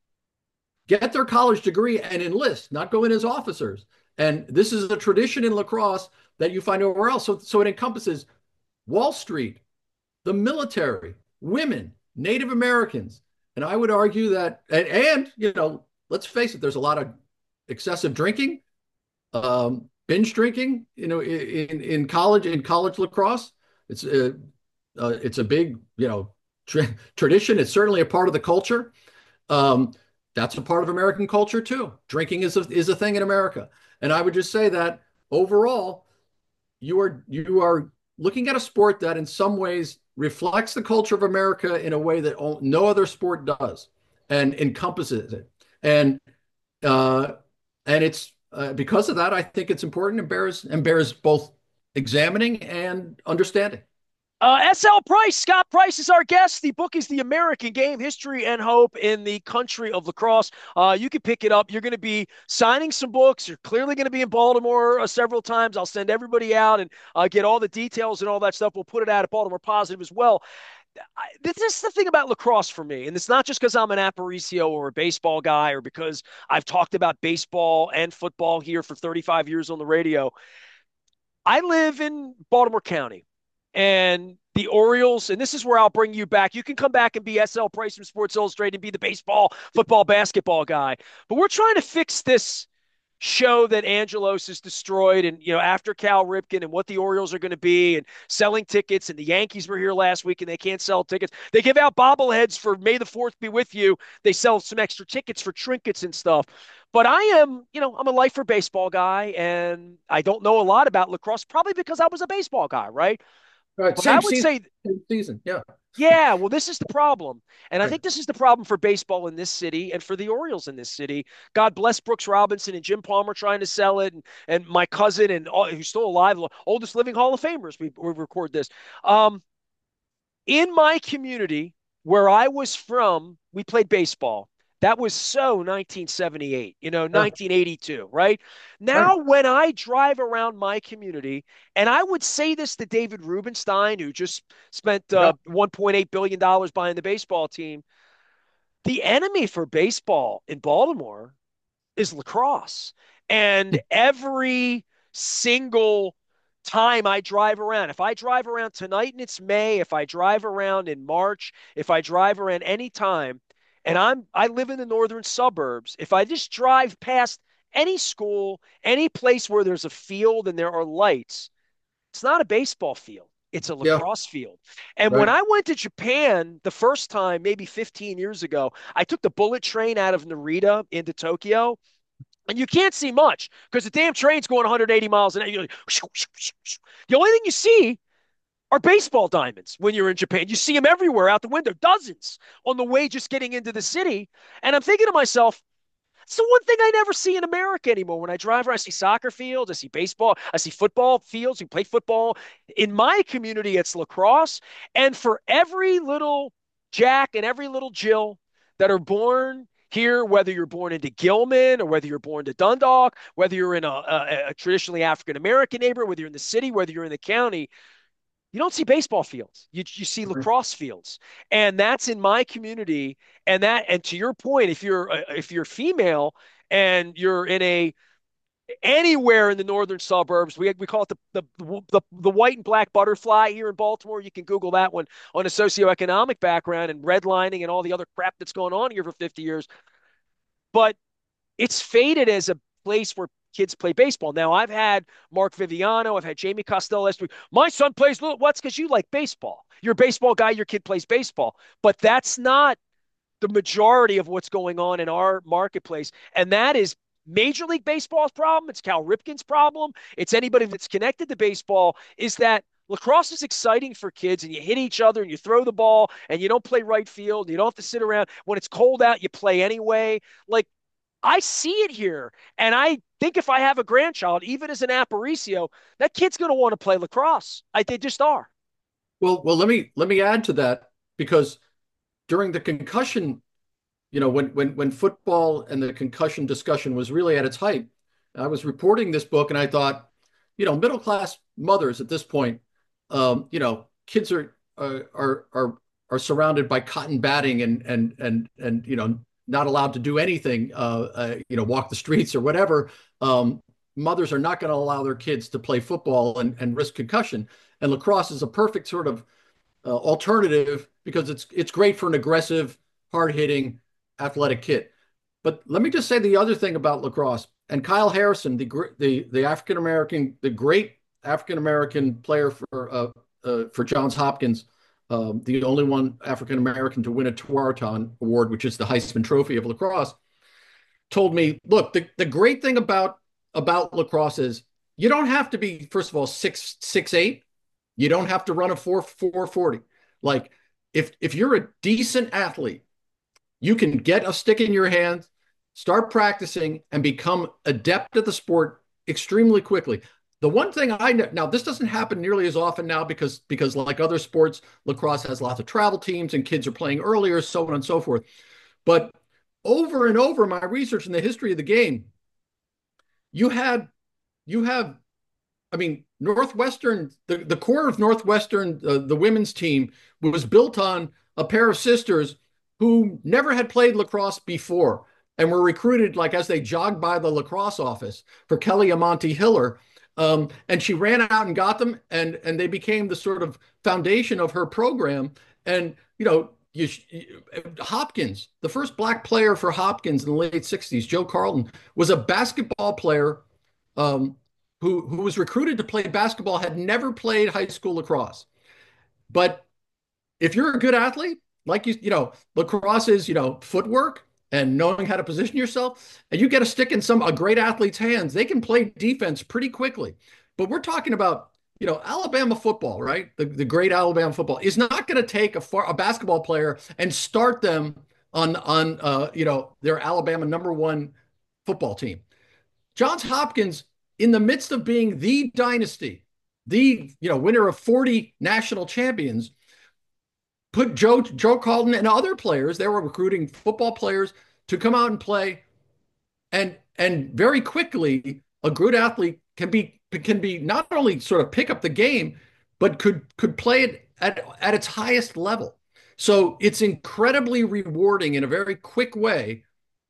[SPEAKER 2] get their college degree and enlist, not go in as officers. And this is a tradition in lacrosse that you find nowhere else. So, so it encompasses Wall Street, the military, women, Native Americans. And I would argue that, and, and you know, let's face it, there's a lot of excessive drinking, um, binge drinking, you know, in, in college, in college lacrosse. It's a, uh, it's a big, you know, tra tradition. It's certainly a part of the culture. Um, that's a part of American culture too. Drinking is a, is a thing in America. And I would just say that overall, you are you are looking at a sport that in some ways reflects the culture of America in a way that no other sport does and encompasses it. And uh, and it's uh, because of that, I think it's important and bears and bears both examining and understanding.
[SPEAKER 1] Uh, S L Price, Scott Price is our guest. The book is The American Game, History and Hope in the Country of Lacrosse. Uh, you can pick it up. You're going to be signing some books. You're clearly going to be in Baltimore uh, several times. I'll send everybody out and uh, get all the details and all that stuff. We'll put it out at Baltimore Positive as well. I, this is the thing about lacrosse for me, and it's not just because I'm an Aparicio or a baseball guy or because I've talked about baseball and football here for thirty-five years on the radio. I live in Baltimore County. And the Orioles, and this is where I'll bring you back. You can come back and be S L Price from Sports Illustrated and be the baseball, football, basketball guy. But we're trying to fix this show that Angelos has destroyed. And, you know, after Cal Ripken and what the Orioles are going to be and selling tickets. And the Yankees were here last week and they can't sell tickets. They give out bobbleheads for May the fourth be with you. They sell some extra tickets for trinkets and stuff. But I am, you know, I'm a lifer baseball guy and I don't know a lot about lacrosse, probably because I was a baseball guy, right?
[SPEAKER 2] All right,
[SPEAKER 1] But I
[SPEAKER 2] same
[SPEAKER 1] would
[SPEAKER 2] season,
[SPEAKER 1] say,
[SPEAKER 2] same season, yeah.
[SPEAKER 1] yeah, well, this is the problem. And I
[SPEAKER 2] Right.
[SPEAKER 1] think this is the problem for baseball in this city and for the Orioles in this city. God bless Brooks Robinson and Jim Palmer trying to sell it. And, and my cousin, and all, who's still alive, oldest living Hall of Famers, we, we record this. Um, in my community where I was from, we played baseball. That was so nineteen seventy-eight, you know,
[SPEAKER 2] Yeah,
[SPEAKER 1] nineteen eighty-two, right?
[SPEAKER 2] right.
[SPEAKER 1] Now, when I drive around my community, and I would say this to David Rubenstein, who just spent
[SPEAKER 2] Yeah.
[SPEAKER 1] uh, one point eight billion dollars buying the baseball team, the enemy for baseball in Baltimore is lacrosse. And every single time I drive around, if I drive around tonight and it's May, if I drive around in March, if I drive around any time, and I'm I live in the northern suburbs, if I just drive past any school, any place where there's a field and there are lights, it's not a baseball field. It's a
[SPEAKER 2] Yeah,
[SPEAKER 1] lacrosse field. And when
[SPEAKER 2] right.
[SPEAKER 1] I went to Japan the first time, maybe fifteen years ago, I took the bullet train out of Narita into Tokyo. And you can't see much because the damn train's going one hundred eighty miles an hour. Like, the only thing you see are baseball diamonds when you're in Japan. You see them everywhere out the window, dozens on the way just getting into the city. And I'm thinking to myself, it's the one thing I never see in America anymore. When I drive around, I see soccer fields, I see baseball, I see football fields. You play football. In my community, it's lacrosse. And for every little Jack and every little Jill that are born here, whether you're born into Gilman or whether you're born to Dundalk, whether you're in a, a, a traditionally African American neighborhood, whether you're in the city, whether you're in the county, you don't see baseball fields. You you see lacrosse fields, and that's in my community. And that, and to your point, if you're uh, if you're female and you're in a anywhere in the northern suburbs, we we call it the the the, the white and black butterfly here in Baltimore. You can Google that one on a socioeconomic background and redlining and all the other crap that's going on here for fifty years. But it's faded as a place where kids play baseball. Now, I've had Mark Viviano, I've had Jamie Costello last week. My son plays little. What's because you like baseball? You're a baseball guy, your kid plays baseball. But that's not the majority of what's going on in our marketplace. And that is Major League Baseball's problem. It's Cal Ripken's problem. It's anybody that's connected to baseball is that Lacrosse is exciting for kids, and you hit each other and you throw the ball and you don't play right field. You don't have to sit around. When it's cold out, you play anyway. Like, I see it here. And I think if I have a grandchild, even as an Aparicio, that kid's going to want to play lacrosse. I, they just are.
[SPEAKER 2] Well, well, let me let me add to that because during the concussion, you know, when when when football and the concussion discussion was really at its height, I was reporting this book and I thought, you know, middle class mothers at this point, um, you know, kids are uh, are are are surrounded by cotton batting and and and and you know not allowed to do anything, uh, uh, you know, walk the streets or whatever. Um, mothers are not going to allow their kids to play football and, and risk concussion. And lacrosse is a perfect sort of uh, alternative because it's it's great for an aggressive, hard-hitting, athletic kid. But let me just say the other thing about lacrosse and Kyle Harrison, the the the African American, the great African American player for uh, uh, for Johns Hopkins, um, the only one African American to win a Tewaaraton Award, which is the Heisman Trophy of lacrosse, told me, look, the, the great thing about about lacrosse is you don't have to be, first of all, six six eight. You don't have to run a four four forty. Like if if you're a decent athlete, you can get a stick in your hand, start practicing, and become adept at the sport extremely quickly. The one thing I know now, this doesn't happen nearly as often now because because like other sports, lacrosse has lots of travel teams and kids are playing earlier, so on and so forth. But over and over, my research in the history of the game, you had you have I mean, Northwestern, the, the core of Northwestern, uh, the women's team was built on a pair of sisters who never had played lacrosse before and were recruited like as they jogged by the lacrosse office for Kelly Amonte Hiller. Um, and she ran out and got them, and and they became the sort of foundation of her program. And, you know, you, you, Hopkins, the first black player for Hopkins in the late sixties, Joe Carlton, was a basketball player um, who who was recruited to play basketball, had never played high school lacrosse. But if you're a good athlete, like you, you know, lacrosse is, you know, footwork and knowing how to position yourself, and you get a stick in some a great athlete's hands, they can play defense pretty quickly. But we're talking about, you know, Alabama football, right? The, the great Alabama football is not going to take a, far, a basketball player and start them on on uh, you know, their Alabama number one football team. Johns Hopkins, in the midst of being the dynasty, the, you know, winner of forty national champions, put Joe Joe Carlton and other players, they were recruiting football players to come out and play, and and very quickly a good athlete can be can be not only sort of pick up the game, but could could play it at at its highest level. So it's incredibly rewarding in a very quick way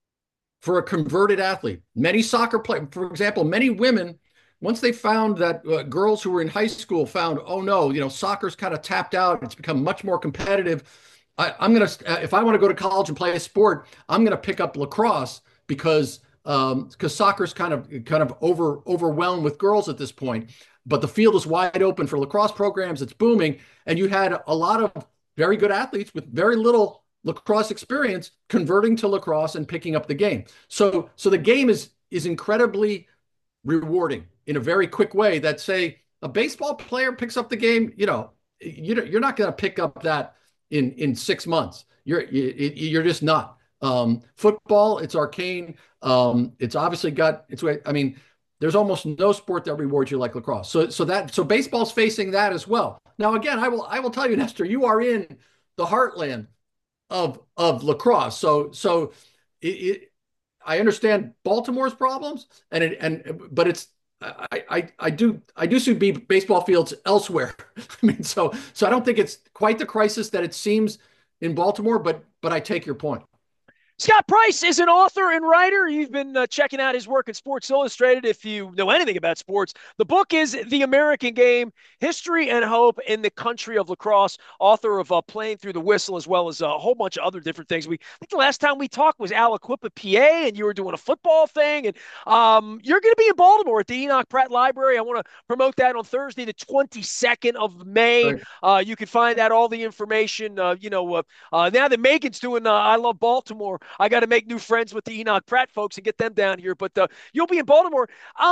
[SPEAKER 2] for a converted athlete. Many soccer players, for example, many women, once they found that uh, girls who were in high school found, oh no, you know, soccer's kind of tapped out. It's become much more competitive. I, I'm going to, uh, if I want to go to college and play a sport, I'm going to pick up lacrosse because um, because soccer's kind of kind of over overwhelmed with girls at this point. But the field is wide open for lacrosse programs. It's booming. And you had a lot of very good athletes with very little lacrosse experience converting to lacrosse and picking up the game. So so the game is is incredibly rewarding in a very quick way that, say, a baseball player picks up the game, you know, you, you're not going to pick up that in in six months. You're you, you're just not. Um, football, it's arcane. Um, it's obviously got it's. I mean, there's almost no sport that rewards you like lacrosse. So so that so baseball's facing that as well. Now, again, I will I will tell you, Nestor, you are in the heartland of of lacrosse. So so it, it, I understand Baltimore's problems, and it and but it's I I I do I do see baseball fields elsewhere. I mean, so so I don't think it's quite the crisis that it seems in Baltimore, but but I take your point.
[SPEAKER 1] Scott Price is an author and writer. You've been uh, checking out his work in Sports Illustrated. If you know anything about sports, the book is The American Game, History and Hope in the Country of Lacrosse, author of uh, Playing Through the Whistle, as well as a whole bunch of other different things. We I think the last time we talked was Aliquippa, P A, and you were doing a football thing. And um, you're going to be in Baltimore at the Enoch Pratt Library. I want to promote that on Thursday, the twenty-second of May.
[SPEAKER 2] Right.
[SPEAKER 1] Uh, you can find out all the information. Uh, you know, uh, uh, now that Megan's doing uh, I Love Baltimore, I got to make new friends with the Enoch Pratt folks and get them down here. But uh, you'll be in Baltimore. Um,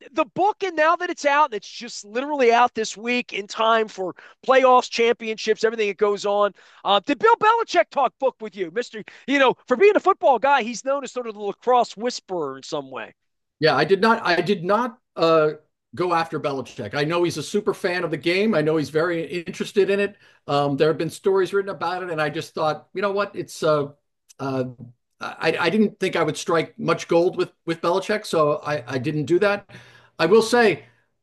[SPEAKER 1] the book, and now that it's out, and it's just literally out this week in time for playoffs, championships, everything that goes on. Uh, did Bill Belichick talk book with you, Mister? You know, for being a football guy, he's known as sort of the lacrosse whisperer in some way.
[SPEAKER 2] Yeah, I did not. I did not uh, go after Belichick. I know he's a super fan of the game. I know he's very interested in it. Um, there have been stories written about it, and I just thought, you know what? It's uh, uh, I, I didn't think I would strike much gold with with Belichick, so I, I didn't do that. I will say,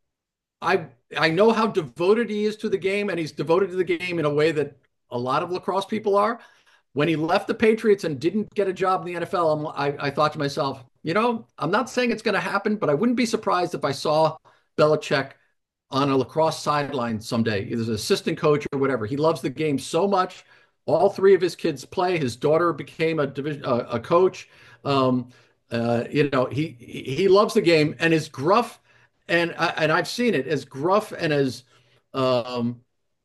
[SPEAKER 2] I I know how devoted he is to the game, and he's devoted to the game in a way that a lot of lacrosse people are. When he left the Patriots and didn't get a job in the N F L, I'm, I, I thought to myself, you know, I'm not saying it's going to happen, but I wouldn't be surprised if I saw Belichick on a lacrosse sideline someday, either as an assistant coach or whatever. He loves the game so much. All three of his kids play. His daughter became a division a, a coach. Um, uh, you know, he he loves the game, and as gruff and and I've seen it as gruff and as um,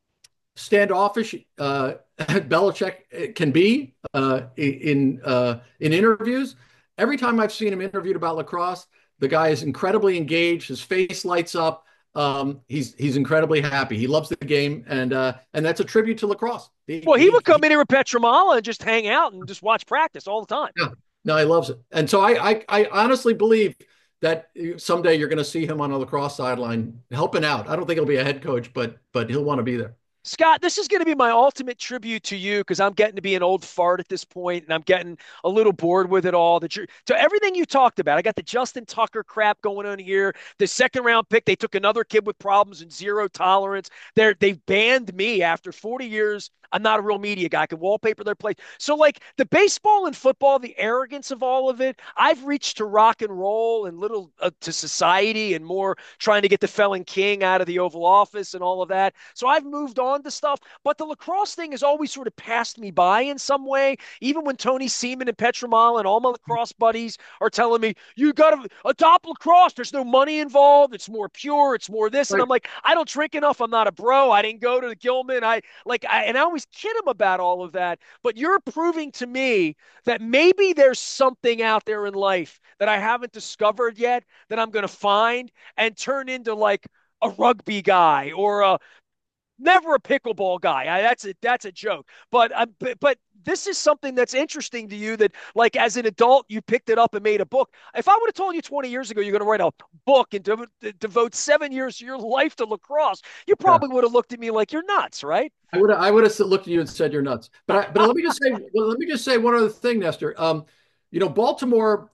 [SPEAKER 2] standoffish uh, Belichick can be uh, in uh, in interviews. Every time I've seen him interviewed about lacrosse, the guy is incredibly engaged. His face lights up. Um, he's he's incredibly happy. He loves the game, and uh, and that's a tribute to lacrosse. He,
[SPEAKER 1] Well, he
[SPEAKER 2] he,
[SPEAKER 1] would come
[SPEAKER 2] he,
[SPEAKER 1] in here with Petramala and just hang out and just watch practice all the time.
[SPEAKER 2] yeah, no, he loves it. And so I I, I honestly believe that someday you're going to see him on a lacrosse sideline helping out. I don't think he'll be a head coach, but but he'll want to be there.
[SPEAKER 1] Scott, this is going to be my ultimate tribute to you because I'm getting to be an old fart at this point and I'm getting a little bored with it all. The, to everything you talked about, I got the Justin Tucker crap going on here. The second round pick, they took another kid with problems and zero tolerance. They're, they've banned me after forty years. I'm not a real media guy. I can wallpaper their place. So, like the baseball and football, the arrogance of all of it, I've reached to rock and roll and little uh, to society and more trying to get the felon king out of the Oval Office and all of that. So I've moved on to stuff, but the lacrosse thing has always sort of passed me by in some way. Even when Tony Seaman and Petramal and all my lacrosse buddies are telling me, you got to adopt lacrosse. There's no money involved. It's more pure. It's more this. And
[SPEAKER 2] Right.
[SPEAKER 1] I'm like, I don't drink enough. I'm not a bro. I didn't go to the Gilman. I like, I, and I always kid him about all of that. But you're proving to me that maybe there's something out there in life that I haven't discovered yet that I'm going to find and turn into like a rugby guy or a never a pickleball guy. I, that's a that's a joke. But uh, but, but this is something that's interesting to you that like as an adult you picked it up and made a book. If I would have told you twenty years ago you're going to write a book and dev- devote seven years of your life to lacrosse, you
[SPEAKER 2] Yeah.
[SPEAKER 1] probably would have looked at me like you're nuts, right?
[SPEAKER 2] I would I would have looked at you and said you're nuts. But I, but let me just say well, let me just say one other thing, Nestor. Um, you know, Baltimore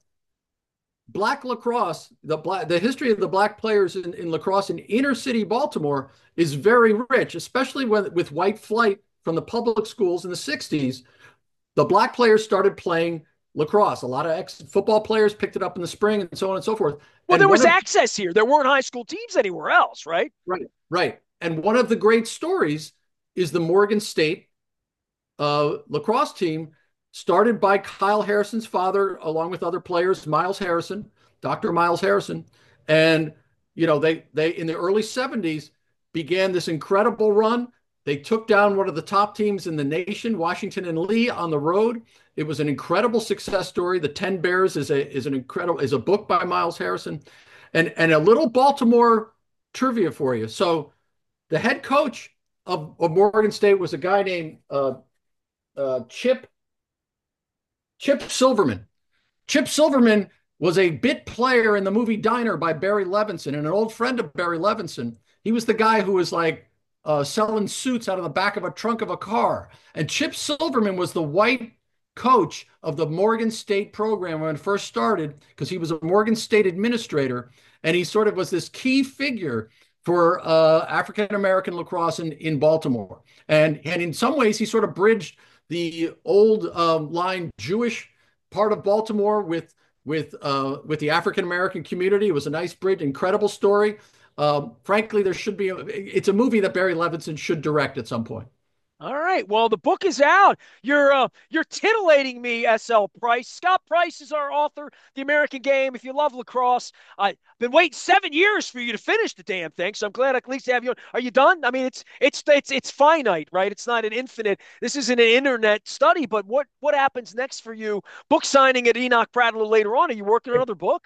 [SPEAKER 2] black lacrosse, the black the history of the black players in, in lacrosse in inner city Baltimore is very rich, especially when with white flight from the public schools in the sixties. The black players started playing lacrosse. A lot of ex football players picked it up in the spring and so on and so forth.
[SPEAKER 1] Well,
[SPEAKER 2] And
[SPEAKER 1] there
[SPEAKER 2] one
[SPEAKER 1] was
[SPEAKER 2] of
[SPEAKER 1] access here. There weren't high school teams anywhere else, right?
[SPEAKER 2] right, right. And one of the great stories is the Morgan State uh, lacrosse team started by Kyle Harrison's father, along with other players, Miles Harrison, Doctor Miles Harrison. And, you know, they, they in the early seventies began this incredible run. They took down one of the top teams in the nation, Washington and Lee, on the road. It was an incredible success story. The Ten Bears is a is an incredible is a book by Miles Harrison, and and a little Baltimore trivia for you. So the head coach of, of Morgan State was a guy named uh, uh, Chip Chip Silverman. Chip Silverman was a bit player in the movie Diner by Barry Levinson and an old friend of Barry Levinson. He was the guy who was like uh, selling suits out of the back of a trunk of a car. And Chip Silverman was the white coach of the Morgan State program when it first started because he was a Morgan State administrator. And he sort of was this key figure for uh, African American lacrosse in, in Baltimore. And, and in some ways, he sort of bridged the old um, line Jewish part of Baltimore with with uh, with the African American community. It was a nice bridge, incredible story. Um, frankly, there should be. A, it's a movie that Barry Levinson should direct at some point.
[SPEAKER 1] All right. Well, the book is out. You're uh, you're titillating me, S L Price. Scott Price is our author, The American Game. If you love lacrosse, I've been waiting seven years for you to finish the damn thing. So I'm glad I at least have you. Are you done? I mean, it's it's it's it's finite, right? It's not an infinite. This isn't an internet study. But what what happens next for you? Book signing at Enoch Prattler later on. Are you working on another book?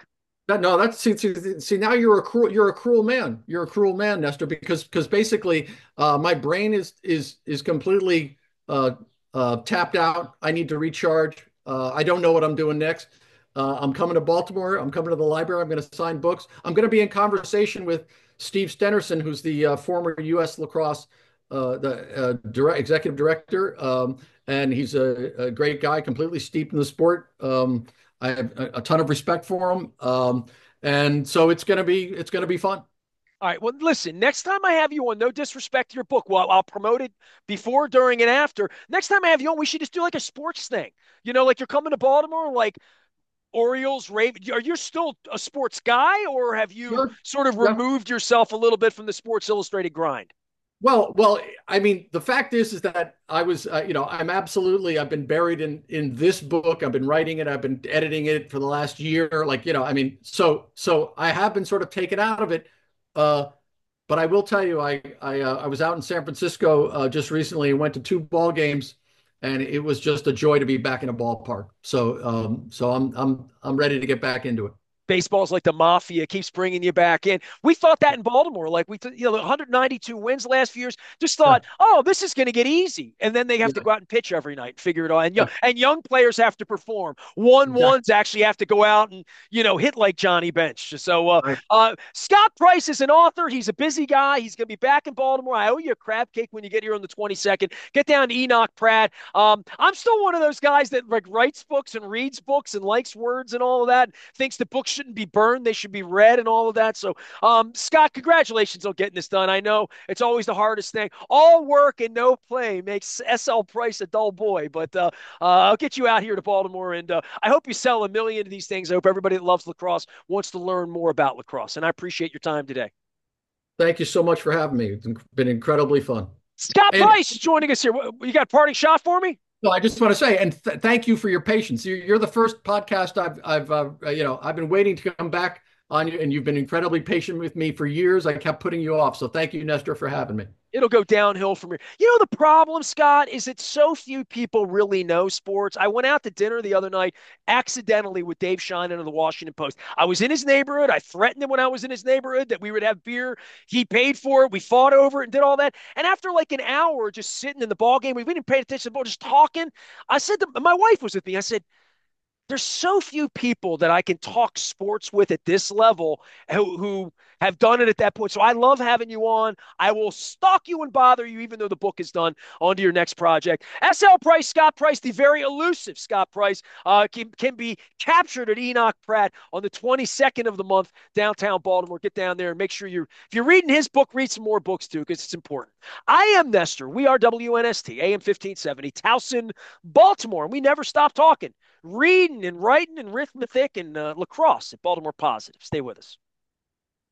[SPEAKER 2] That, no, that's see, see, see now you're a cruel you're a cruel man. You're a cruel man, Nestor, because because basically uh, my brain is is is completely uh, uh, tapped out. I need to recharge. Uh, I don't know what I'm doing next. Uh, I'm coming to Baltimore. I'm coming to the library. I'm going to sign books. I'm going to be in conversation with Steve Stenerson, who's the uh, former U S lacrosse uh, the uh, direct, executive director, um, and he's a, a great guy, completely steeped in the sport. Um, I have a, a ton of respect for him. Um, and so it's going to be it's going to be fun.
[SPEAKER 1] All right. Well, listen, next time I have you on, no disrespect to your book, well, I'll promote it before, during, and after. Next time I have you on, we should just do like a sports thing. You know, like you're coming to Baltimore, like Orioles, Ravens. Are you still a sports guy, or have you
[SPEAKER 2] Sure.
[SPEAKER 1] sort of
[SPEAKER 2] Yeah.
[SPEAKER 1] removed yourself a little bit from the Sports Illustrated grind?
[SPEAKER 2] Well, well, I mean, the fact is, is that I was, uh, you know, I'm absolutely, I've been buried in in this book. I've been writing it. I've been editing it for the last year. Like, you know, I mean, so so I have been sort of taken out of it. Uh, but I will tell you, I I uh, I was out in San Francisco uh, just recently and went to two ball games, and it was just a joy to be back in a ballpark. So um, so I'm I'm I'm ready to get back into it.
[SPEAKER 1] Baseball's like the mafia, keeps bringing you back in. We thought that in Baltimore, like we, you know, one hundred ninety-two wins last few years. Just
[SPEAKER 2] Yeah,
[SPEAKER 1] thought, oh, this is going to get easy, and then they have to
[SPEAKER 2] yeah,
[SPEAKER 1] go out and pitch every night and figure it out. And young
[SPEAKER 2] yeah,
[SPEAKER 1] and young players have to perform. One
[SPEAKER 2] exactly.
[SPEAKER 1] ones actually have to go out and you know hit like Johnny Bench. So, uh,
[SPEAKER 2] Right.
[SPEAKER 1] uh, Scott Price is an author. He's a busy guy. He's going to be back in Baltimore. I owe you a crab cake when you get here on the twenty-second. Get down to Enoch Pratt. Um, I'm still one of those guys that like writes books and reads books and likes words and all of that. Thinks the books shouldn't be burned. They should be read and all of that. So, um, Scott, congratulations on getting this done. I know it's always the hardest thing. All work and no play makes S L Price a dull boy, but uh, uh, I'll get you out here to Baltimore, and uh, I hope you sell a million of these things. I hope everybody that loves lacrosse wants to learn more about lacrosse, and I appreciate your time today.
[SPEAKER 2] Thank you so much for having me. It's been incredibly fun.
[SPEAKER 1] Scott
[SPEAKER 2] And
[SPEAKER 1] Price is joining us here. You got a parting shot for me?
[SPEAKER 2] no, I just want to say, and th thank you for your patience. You're, you're the first podcast I've, I've, uh, you know, I've been waiting to come back on you, and you've been incredibly patient with me for years. I kept putting you off, so thank you, Nestor, for having me.
[SPEAKER 1] It'll go downhill from here. You know, the problem, Scott, is that so few people really know sports. I went out to dinner the other night accidentally with Dave Sheinin of the Washington Post. I was in his neighborhood. I threatened him when I was in his neighborhood that we would have beer. He paid for it. We fought over it and did all that. And after like an hour just sitting in the ball game, we didn't pay attention to the ball, just talking. I said to my wife was with me. I said, there's so few people that I can talk sports with at this level who, who have done it at that point. So I love having you on. I will stalk you and bother you, even though the book is done. On to your next project. S L Price, Scott Price, the very elusive Scott Price, uh, can, can be captured at Enoch Pratt on the twenty-second of the month, downtown Baltimore. Get down there and make sure you're, if you're reading his book, read some more books too, because it's important. I am Nestor. We are W N S T, A M fifteen seventy, Towson, Baltimore. And we never stop talking, reading and writing and arithmetic and uh, lacrosse at Baltimore Positive. Stay with us.